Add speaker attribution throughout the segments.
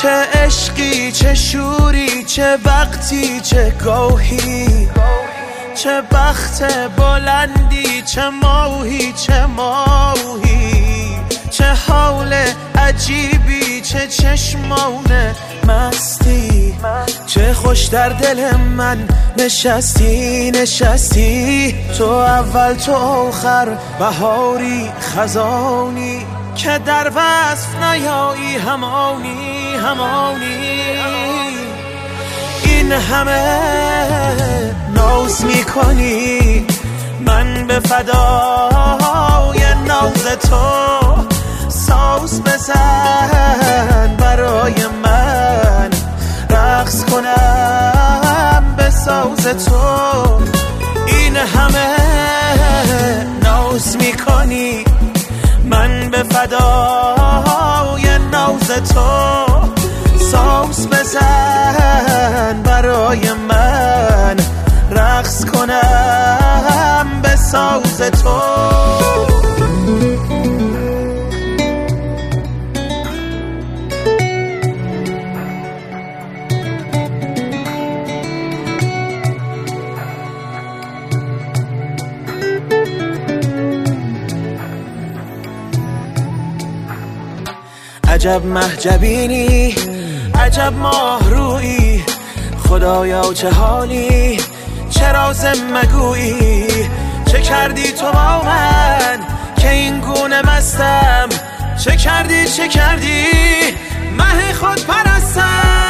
Speaker 1: چه عشقی چه شوری چه وقتی چه گاهی، چه بخت بلندی چه ماهی چه ماهی، چه حال عجیبی چه چشمان مستی، چه خوش در دل من نشستی نشستی. تو اول تو آخر بهاری خزانی که در وصف نیایی همانی همانی. این همه ناز میکنی من به فدای ناز تو، ساز بزن برای من رقص کنم به ساز تو. این همه ناز میکنی من به فدای ناز تو، ساز بزن برای من رقص کنم به ساز تو. عجب محجبینی عجب ماه رویی، خدایا چه حالی چه راز مگویی. چه کردی تو با من که این گونه مستم، چه کردی مه خود پرستم.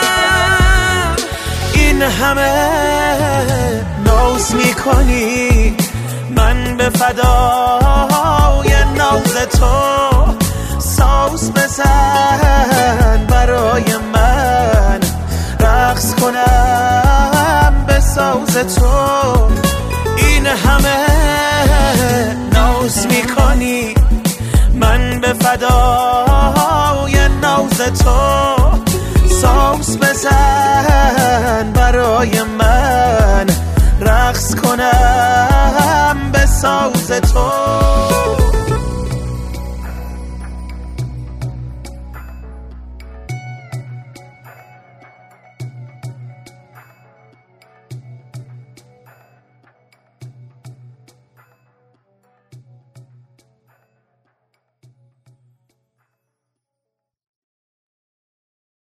Speaker 1: این همه ناز میکنی من به فدای ناز تو، ساز بزن برای من رقص کنم به ساز تو. این همه ناز میکنی من به فدای ناز تو، ساز بزن برای من رقص کنم به ساز تو.